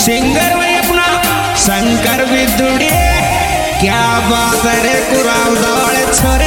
Singer भाई अपना शंकर विदुड़े क्या बात रे कुराव दौड़ छोरे।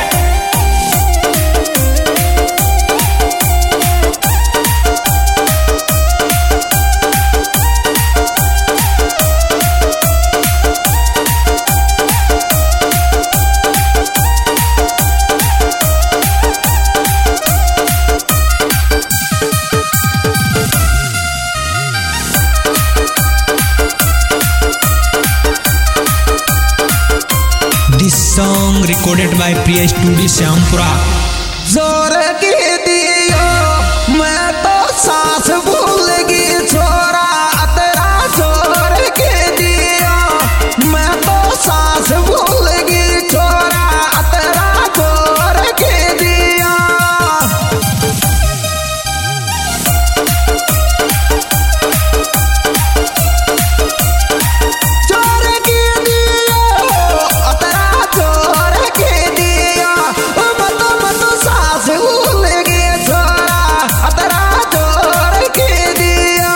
This song recorded by Priya Studio Syampura। जोर की दियो मैं तो सांस भूल गई छोरा तेरा जोर की दियो मैं तो सांस भूल गई छोरा तेरा जोर की दियो। जोर की दियो तेरा जोर की दियो मैं तो सांस भूल गई छोरा तेरा जोर की दियो।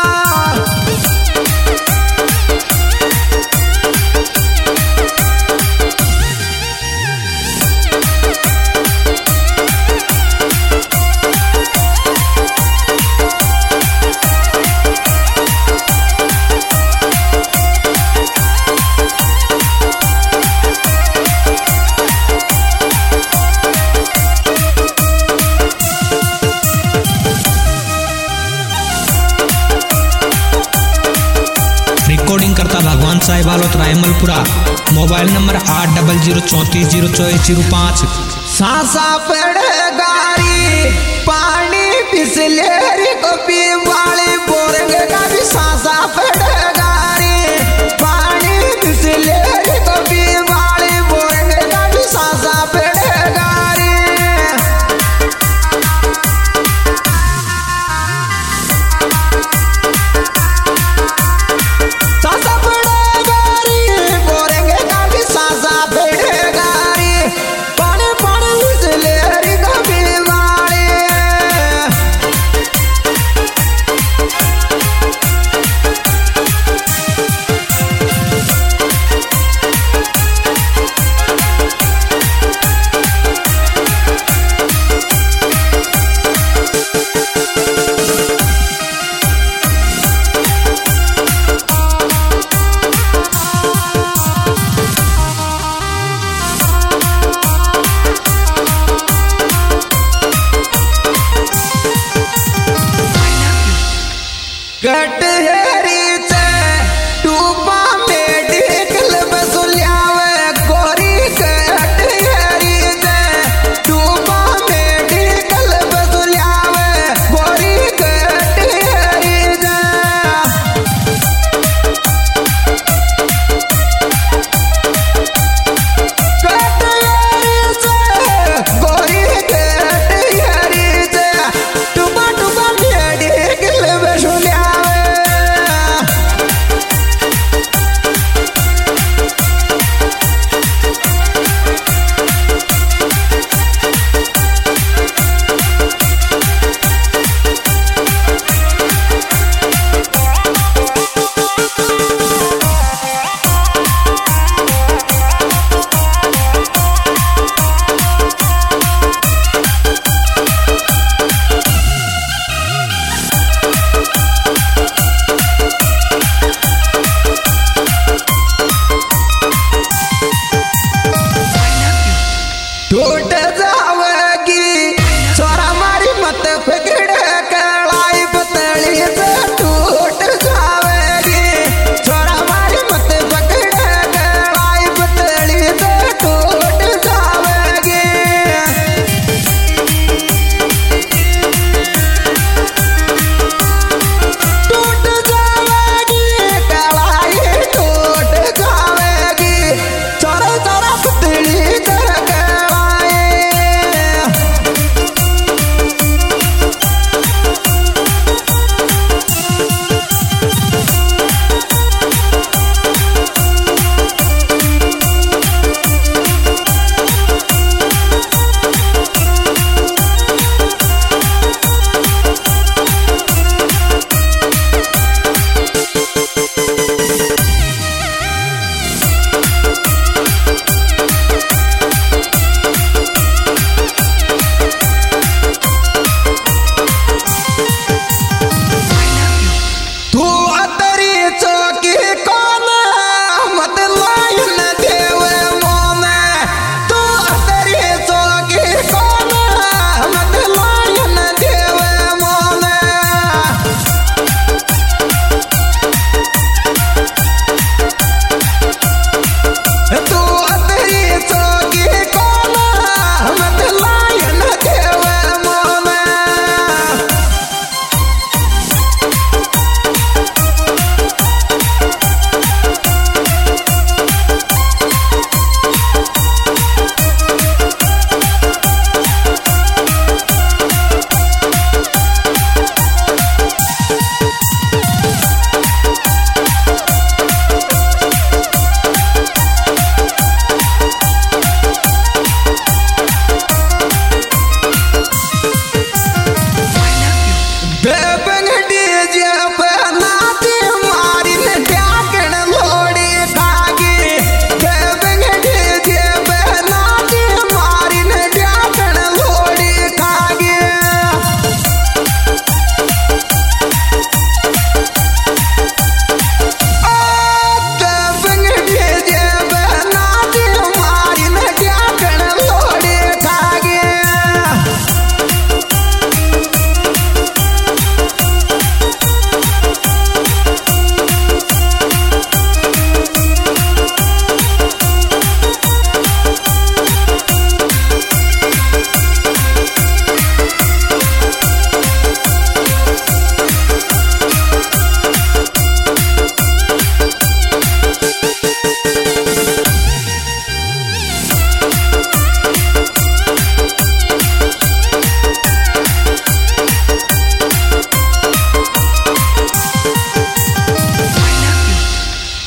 रिकॉर्डिंग करता भगवान साहिब आलोत रायमलपुरा। Mobile number 8034044005। सांसा पड़े गारी पानी पिसलेरी को पीवाली बोरेंग का भी सांसा पड़े गारी पानी पिसलेरी को पीवाली बोरेंग का भी सांसा पड़े गारी। सांसा पड़े गारी बोरेंग का भी सांसा पड़े गारी पानी पानी पिसलेरी को पीवाली। कटहरी से टूपा में ढेकल बसुलियावे गोरी कटहरी से टूपा में ढेकल बसुलियावे गोरी कटहरी से। कटहरी से गोरी कटहरी से टूपा टूपा में ढेकल बसुलियावे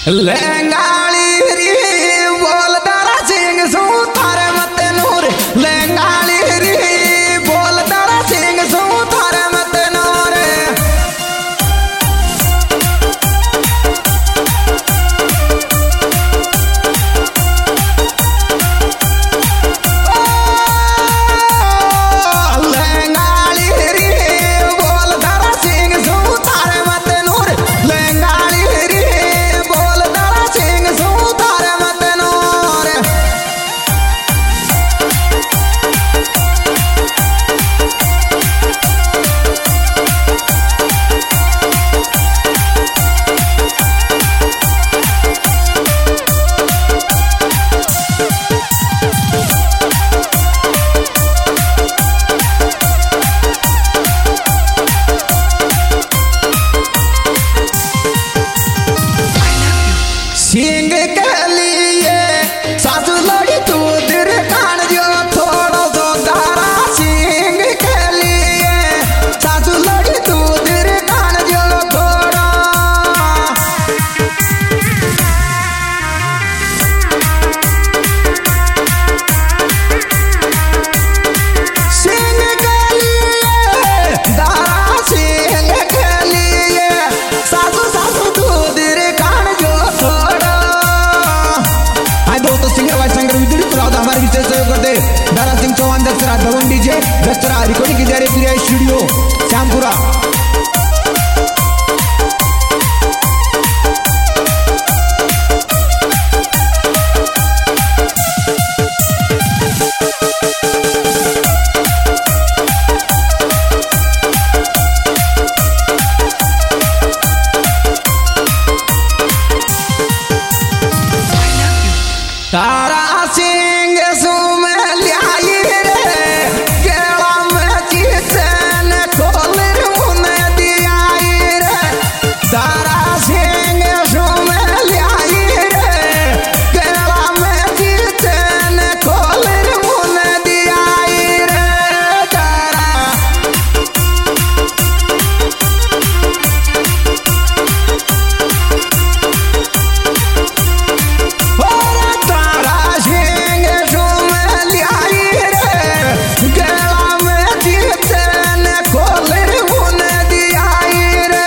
लेंगाली री बोल दारा सिंह सू थारे मत नूर लेंगाली री बोल दारा सिंह सू थारे मत नूर लेंगाली री बोल दारा सिंह सू थारे मत नूर लेंगाली री बोल दारा सिंह सू थारे मत नूर सिंह के लिए सासू लड़ी तू दिर कान जो थोड़ा सो दारा सिंह के लिए सासू लड़ी तू दिर कान जो थोड़ा सिंह के लिए दारा सिंह के लिए सासू सासू तू दिर कान जो थोड़ा हाय दोस्तों सिंगर वाइस सिंगर विद्युत पुराद हमारे विशेष सहयोग करते दारा सिंह चौहान दस्तरा धवन डीजे दस्तरा रिकॉर्डिंग की जा रही पूरा स्टूडियो श्यामपुरा तारा सिंह सुम ल्याई रे केला में चितन खोल रूम दियाई रे तारा सिंह सुम ल्याई रे केला में चितन खोल रूम दियाई रे तारा तारा सिंह सुम ल्याई रे गला में चितन खोल रूम दियाई रे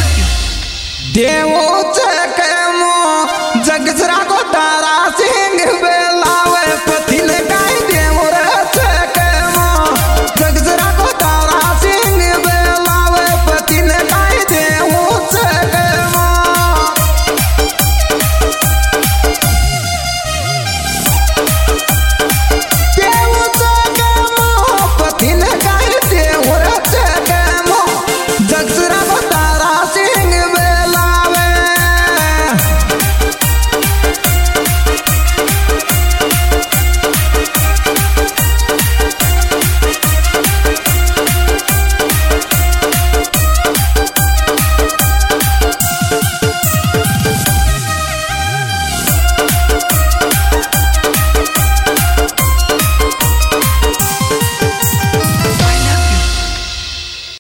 देवो चकमो जगसरा को तारा सिंह